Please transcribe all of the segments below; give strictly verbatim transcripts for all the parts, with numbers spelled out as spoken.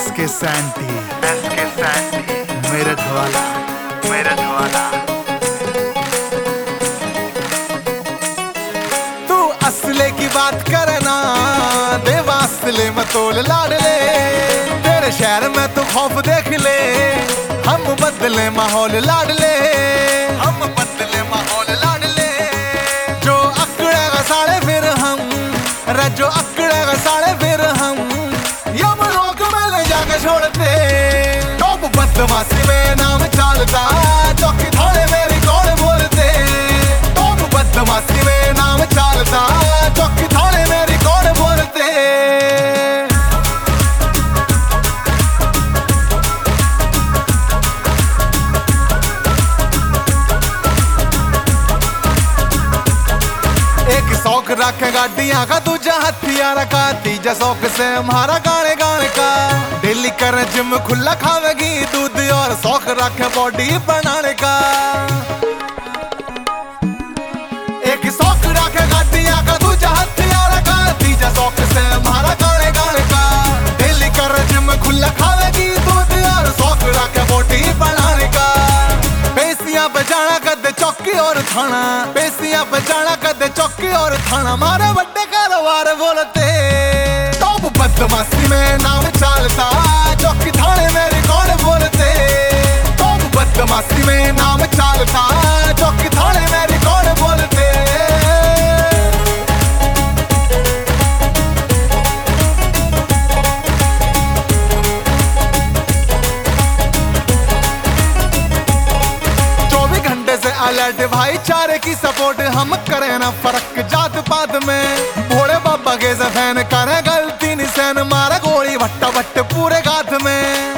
S के senti S के सैंटी मेरठ वाला मेरठ वाला। तू असले की बात करना दे वास्ले में तोल लाडले, तेरे शहर में तू खौफ देख ले, हम बदले माहौल लाडले, हम बदले माहौल लाडले। जो अकड़ेगा साले फिर हम रजो अकड़ेगा साले फिर हम यम रोक में ले जाके छोड़ते। टॉप बदमाशी में नाम चलता चौकी थाने मेरी कौन बोलते। टॉप बदमाशी में नाम चलता चौकी थाने मेरी कौन बोलते। एक शौक रखे गाड़ियां का, दूजा हथियार का, तीजा शौक से हमारा गाने गाने का। डेली करे जिम खुला खावेगी दूध और शौक रखे बॉडी बनाने का। एक शौक रखे गाड़ियां का, दूजा हथियार का, तीजा शौक से हमारा गाने गाने का। डेली करे जिम खुला खावेगी दूध और शौक रखे बॉडी बनाने का। पेशियां बजाना कदे चौकी और थाना, पेशियां बजाना कदे चौकी और थाना, मारे बड़े कारोबार बोलते। टॉप बदमाशी में नाम चलता चौकी थाने मेरी कौन बोलते। टॉप बदमाशी में नाम चलता चौकी थाने मेरी कौन बोलते। अलर्ट भाईचारे की सपोर्ट हम करें ना फर्क जात पात में। भोले बाबा के फैन करे गलती निशान, मारा गोली भट्टा भट्ट पूरे गात में।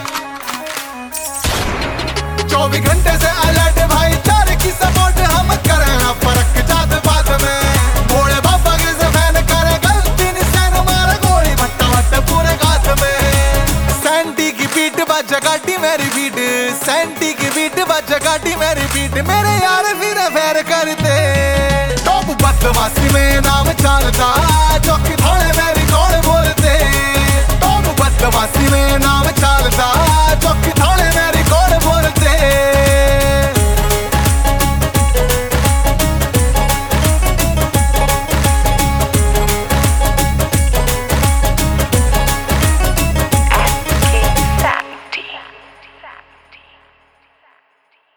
चौबीस घंटे से अलर्ट भाईचारे की सपोर्ट हम करें ना फर्क जात पात में। भोले बाबा के फैन करे गलती निशान, मारा गोली भट्टा भट्ट पूरे गात में। सैंटी की बीट बजा गाड़ी मेरी बीट, सैंटी की बीट बजा गाड़ी मेरी बीट, मेरे यार फिर फैर करते। टॉप बदमाशी में नाम चलता चौकी थाने मेरी कौन बोलते। टॉप बदमाशी में नाम